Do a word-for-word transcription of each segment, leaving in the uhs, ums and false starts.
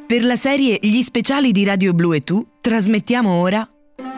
Per la serie Gli speciali di Radio Blu e Tu trasmettiamo ora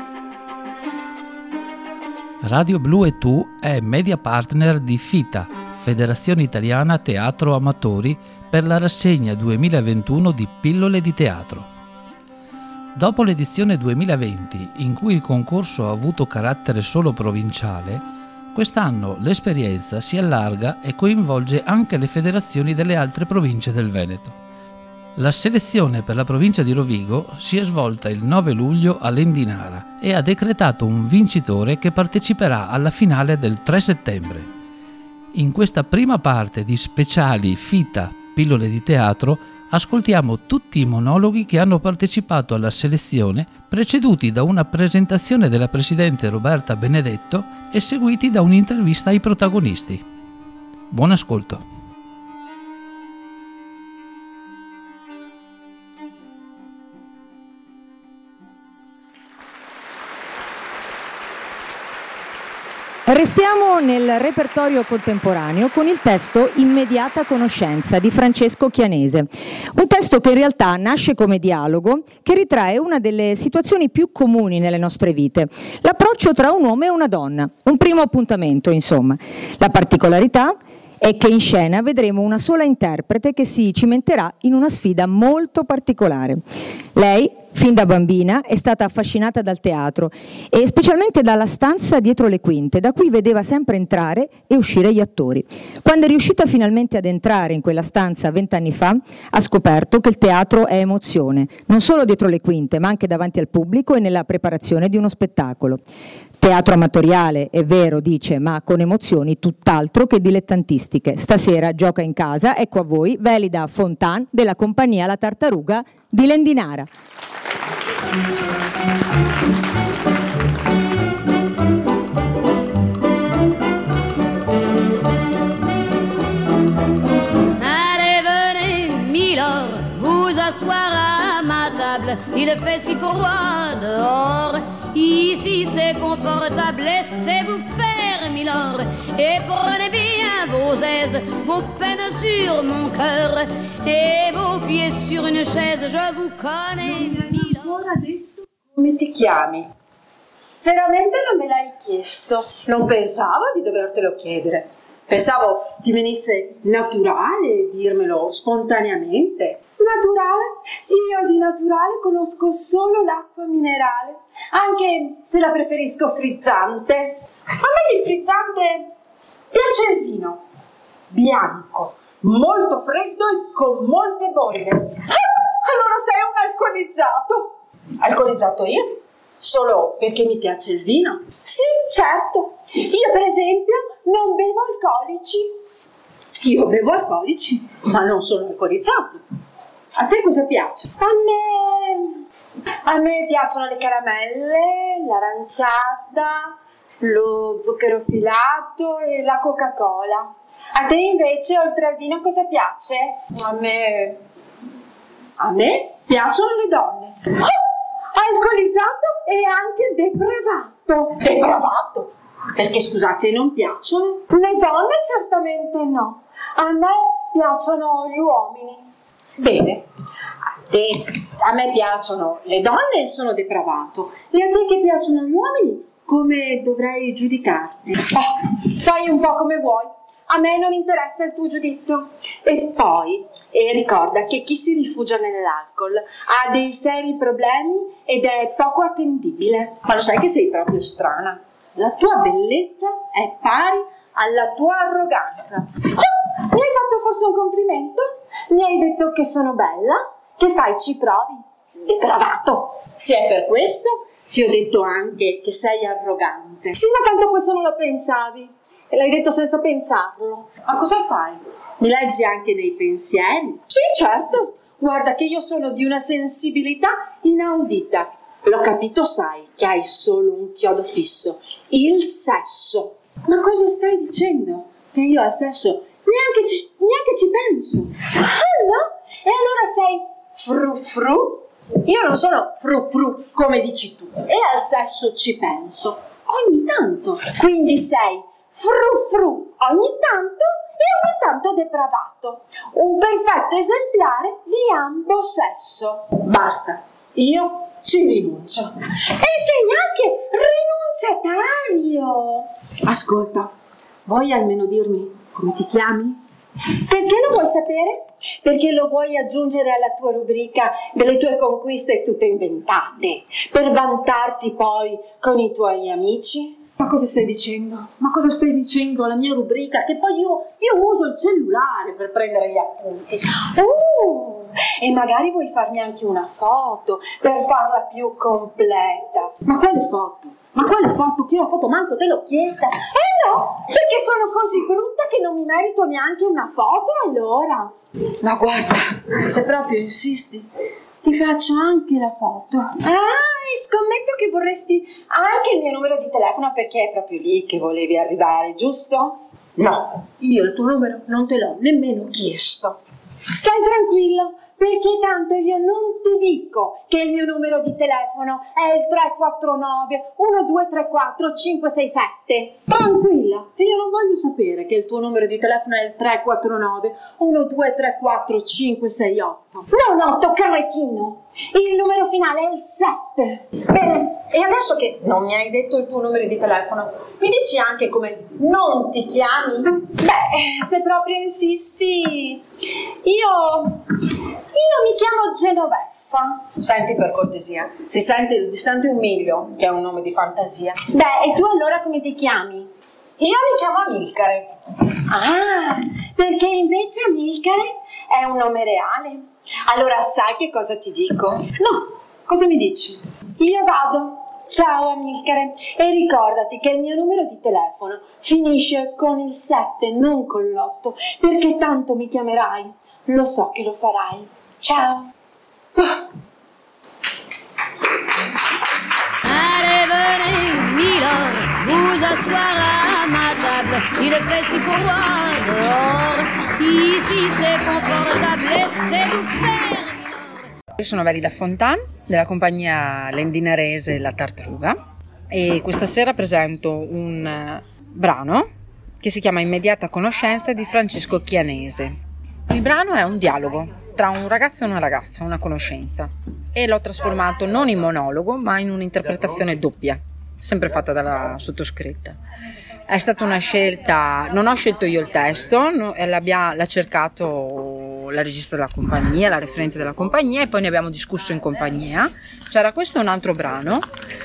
Radio Blu e Tu è media partner di FITA, Federazione Italiana Teatro Amatori, per la rassegna duemilaventuno di Pillole di Teatro. Dopo l'edizione duemilaventi, in cui il concorso ha avuto carattere solo provinciale, quest'anno l'esperienza si allarga e coinvolge anche le federazioni delle altre province del Veneto. La selezione per la provincia di Rovigo si è svolta il nove luglio a Lendinara e ha decretato un vincitore che parteciperà alla finale del tre settembre. In questa prima parte di speciali FITA Pillole di Teatro ascoltiamo tutti i monologhi che hanno partecipato alla selezione, preceduti da una presentazione della presidente Roberta Benedetto e seguiti da un'intervista ai protagonisti. Buon ascolto. Restiamo nel repertorio contemporaneo con il testo Immediata conoscenza di Francesco Chianese, un testo che in realtà nasce come dialogo che ritrae una delle situazioni più comuni nelle nostre vite, l'approccio tra un uomo e una donna, un primo appuntamento insomma. La particolarità è che in scena vedremo una sola interprete che si cimenterà in una sfida molto particolare. Lei, fin da bambina, è stata affascinata dal teatro e specialmente dalla stanza dietro le quinte, da cui vedeva sempre entrare e uscire gli attori. Quando è riuscita finalmente ad entrare in quella stanza vent'anni fa, ha scoperto che il teatro è emozione, non solo dietro le quinte, ma anche davanti al pubblico e nella preparazione di uno spettacolo. Teatro amatoriale, è vero, dice, ma con emozioni tutt'altro che dilettantistiche. Stasera gioca in casa, ecco a voi Velida Fontan della compagnia La Tartaruga di Lendinara. Allez, venez, Milord, vous asseoir à ma table. Il fait si froid dehors. Ici c'est confortable, laissez-vous faire, Milord, et prenez bien vos aises, vos peines sur mon cœur, et vos pieds sur une chaise, je vous connais, Milord. Ancora detto come ti chiami? Veramente non me l'hai chiesto. Non pensavo di dovertelo chiedere. Pensavo ti venisse naturale dirmelo spontaneamente. Naturale? Io di naturale conosco solo l'acqua minerale, anche se la preferisco frizzante. A me di frizzante piace il vino, bianco, molto freddo e con molte bolle. Ah, allora sei un alcolizzato. Alcolizzato io? Solo perché mi piace il vino? Sì, certo. Io per esempio non bevo alcolici. Io bevo alcolici, ma non sono alcolizzato. A te cosa piace? A me... A me piacciono le caramelle, l'aranciata, lo zucchero filato e la Coca-Cola. A te invece, oltre al vino, cosa piace? A me... A me piacciono le donne. Oh! Alcolizzato e anche depravato. Depravato? Perché scusate, non piacciono? Le donne certamente no. A me piacciono gli uomini. Bene, a te, a me piacciono le donne e sono depravato. E a te che piacciono gli uomini, come dovrei giudicarti? Oh, fai un po' come vuoi. A me non interessa il tuo giudizio. E poi, e ricorda che chi si rifugia nell'alcol ha dei seri problemi ed è poco attendibile. Ma lo sai che sei proprio strana? La tua bellezza è pari alla tua arroganza. Oh, mi hai fatto forse un complimento? Mi hai detto che sono bella? Che fai, ci provi? Depravato. Se è per questo, ti ho detto anche che sei arrogante. Sì, ma tanto questo non lo pensavi. E l'hai detto senza pensarlo. Ma cosa fai? Mi leggi anche nei pensieri? Sì, certo. Guarda che io sono di una sensibilità inaudita. L'ho capito, sai, che hai solo un chiodo fisso. Il sesso. Ma cosa stai dicendo? Che io al sesso neanche ci, neanche ci penso. Ah, no? E allora sei fru fru? Io non sono fru fru come dici tu. E al sesso ci penso ogni tanto. Quindi sei fru fru ogni tanto ogni tanto depravato, un perfetto esemplare di ambo sesso. Basta, io ci rinuncio. E sei anche rinunciatario. Ascolta, vuoi almeno dirmi come ti chiami? Perché lo vuoi sapere? Perché lo vuoi aggiungere alla tua rubrica delle tue conquiste tutte inventate, per vantarti poi con i tuoi amici? Ma cosa stai dicendo? Ma cosa stai dicendo alla mia rubrica? Che poi io, io uso il cellulare per prendere gli appunti. Uh, e magari vuoi farmi anche una foto per farla più completa. Ma quale foto? Ma quale foto? Che io la foto manco te l'ho chiesta. Eh no, perché sono così brutta che non mi merito neanche una foto allora. Ma guarda, se proprio insisti, ti faccio anche la foto. Ah, e scommetto che vorresti anche il mio numero di telefono perché è proprio lì che volevi arrivare, giusto? No, io il tuo numero non te l'ho nemmeno chiesto. Stai tranquillo, perché tanto io non ti dico che il mio numero di telefono è il tre quattro nove uno due tre quattro cinque sei sette. Tranquilla, che io non voglio sapere che il tuo numero di telefono è il tre quattro nove uno due tre quattro cinque sei otto. Non otto, cretino! Il numero finale è il sette. Bene, e adesso che non mi hai detto il tuo numero di telefono, mi dici anche come non ti chiami? Beh, se proprio insisti, io... Io mi chiamo Genoveffa. Senti, per cortesia, si sente il distante un miglio, che è un nome di fantasia. Beh, e tu allora come ti chiami? Io mi chiamo Amilcare. Ah, perché invece Amilcare è un nome reale. Allora sai che cosa ti dico? No, cosa mi dici? Io vado. Ciao Amilcare, e ricordati che il mio numero di telefono finisce con il sette, non con l'otto, perché tanto mi chiamerai. Lo so che lo farai. Ciao. Oh. Allez, venez, Milord, vous asseoir à ma table. Il est précis pour moi dehors. Ici c'est confortable, laissez-vous faire. Io sono Valida Fontan della compagnia Lendinarese La Tartaruga e questa sera presento un brano che si chiama Immediata conoscenza di Francesco Chianese. Il brano è un dialogo tra un ragazzo e una ragazza, una conoscenza, e l'ho trasformato non in monologo ma in un'interpretazione doppia, sempre fatta dalla sottoscritta. È stata una scelta, non ho scelto io il testo, no, l'ha cercato la regista della compagnia, la referente della compagnia, e poi ne abbiamo discusso in compagnia. C'era questo e un altro brano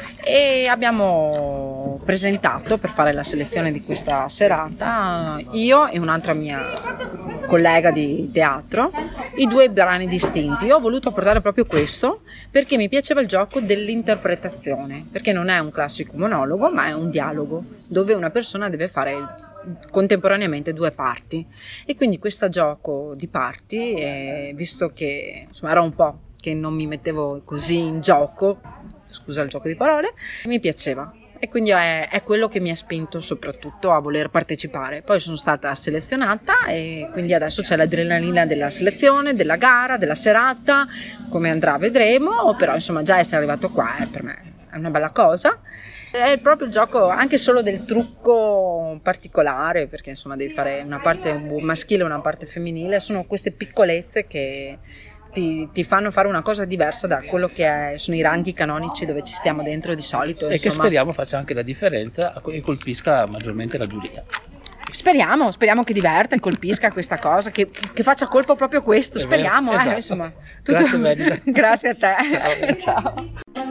e abbiamo presentato, per fare la selezione di questa serata, io e un'altra mia collega di teatro, i due brani distinti. Io ho voluto portare proprio questo perché mi piaceva il gioco dell'interpretazione, perché non è un classico monologo ma è un dialogo dove una persona deve fare contemporaneamente due parti, e quindi questo gioco di parti, eh, visto che insomma era un po' che non mi mettevo così in gioco, scusa il gioco di parole, mi piaceva. E quindi è, è quello che mi ha spinto soprattutto a voler partecipare. Poi sono stata selezionata e quindi adesso c'è l'adrenalina della selezione, della gara, della serata. Come andrà vedremo, però insomma già essere arrivato qua è, per me è una bella cosa. È proprio il gioco anche solo del trucco particolare, perché insomma devi fare una parte maschile e una parte femminile. Sono queste piccolezze che Ti, ti fanno fare una cosa diversa da quello che è, sono i ranghi canonici dove ci stiamo dentro di solito. E insomma, che speriamo faccia anche la differenza e colpisca maggiormente la giuria. Speriamo, speriamo che diverta e colpisca questa cosa, che, che faccia colpo proprio questo, è speriamo. Vero, esatto. eh, insomma, tutto... Grazie, Grazie a te. Ciao. Ciao.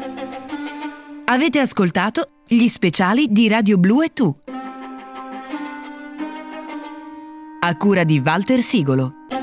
Avete ascoltato gli speciali di Radio Blu e Tu, a cura di Walter Sigolo.